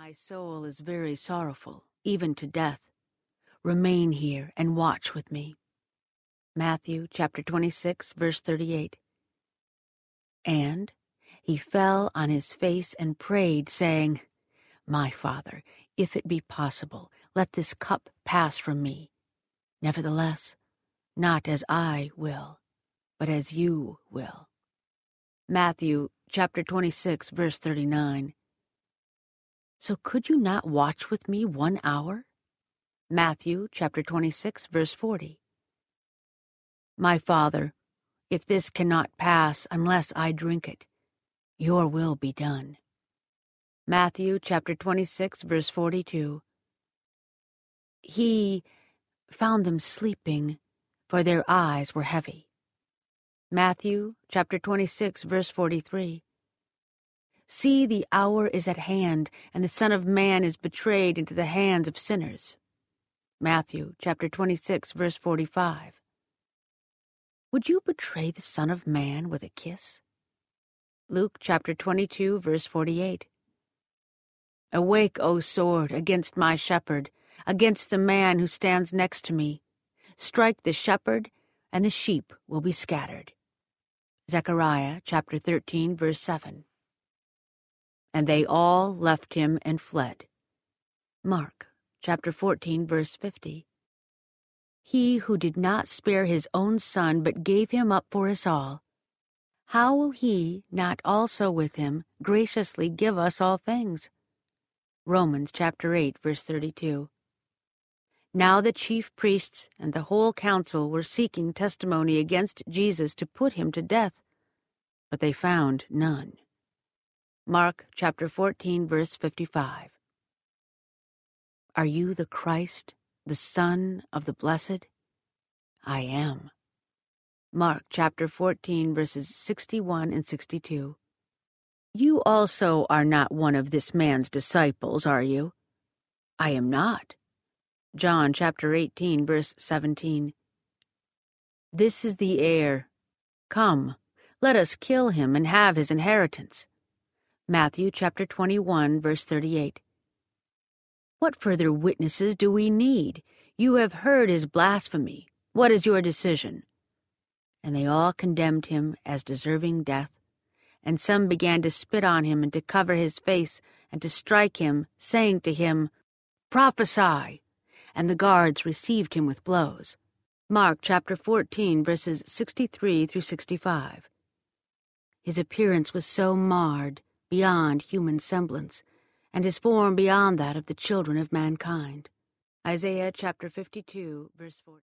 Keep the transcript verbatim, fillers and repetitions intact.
My soul is very sorrowful, even to death. Remain here and watch with me. Matthew chapter twenty-six, verse thirty-eight. And he fell on his face and prayed, saying, My Father, if it be possible, let this cup pass from me. Nevertheless, not as I will, but as you will. Matthew chapter twenty-six, verse thirty-nine. So could you not watch with me one hour? Matthew chapter twenty-six, verse forty. My Father, if this cannot pass unless I drink it, your will be done. Matthew chapter twenty-six, verse forty-two. He found them sleeping, for their eyes were heavy. Matthew chapter twenty-six, verse forty-three. See, the hour is at hand, and the Son of Man is betrayed into the hands of sinners. Matthew chapter twenty-six, verse forty-five. Would you betray the Son of Man with a kiss? Luke chapter twenty-two, verse forty-eight. Awake, O sword, against my shepherd, against the man who stands next to me. Strike the shepherd, and the sheep will be scattered. Zechariah chapter thirteen, verse seven. And they all left him and fled. Mark chapter fourteen, verse fifty. He who did not spare his own son, but gave him up for us all, how will he not also with him graciously give us all things? Romans chapter eight, verse thirty-two. Now the chief priests and the whole council were seeking testimony against Jesus to put him to death, but they found none. Mark chapter fourteen, verse fifty-five. Are you the Christ, the Son of the Blessed? I am. Mark chapter fourteen, verses sixty-one and sixty-two. You also are not one of this man's disciples, are you? I am not. John chapter eighteen, verse seventeen. This is the heir. Come, let us kill him and have his inheritance. Matthew chapter twenty-one, verse thirty-eight. What further witnesses do we need? You have heard his blasphemy. What is your decision? And they all condemned him as deserving death, and some began to spit on him and to cover his face and to strike him, saying to him, Prophesy! And the guards received him with blows. Mark chapter fourteen, verses sixty-three through sixty-five. His appearance was so marred beyond human semblance, and his form beyond that of the children of mankind. Isaiah chapter fifty-two, verse fourteen.